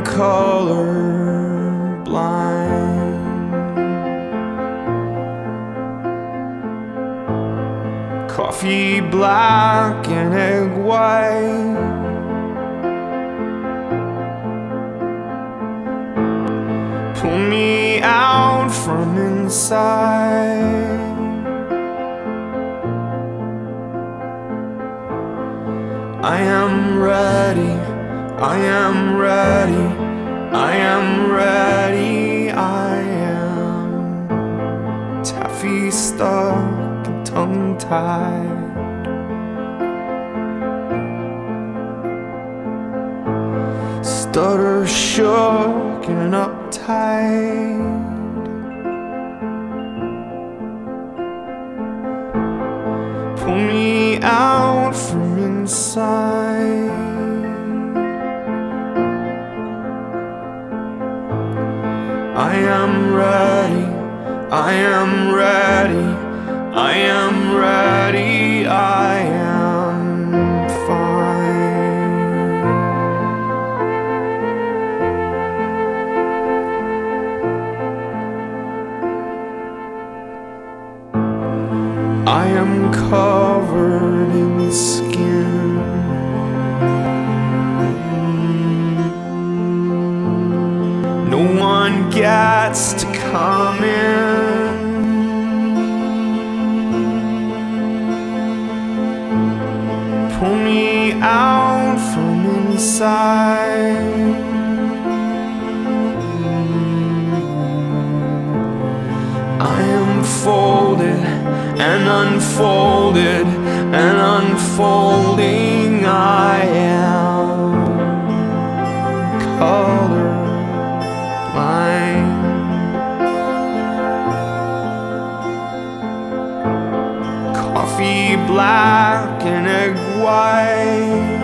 color blind. Coffee black and egg white. Pull me out from inside. I am ready, I am ready, I am ready, I am taffy stuck and tongue-tied. Stutter shook and uptight. Pull me out from inside. I am ready, I am ready, I am ready, I am fine. I am covered in skin. No one gets to come in. Pull me out from inside. I am folded and unfolded and unfolding. I am color blind. Coffee black and egg white.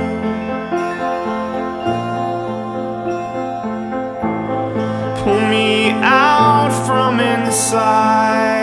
Pull me out from inside.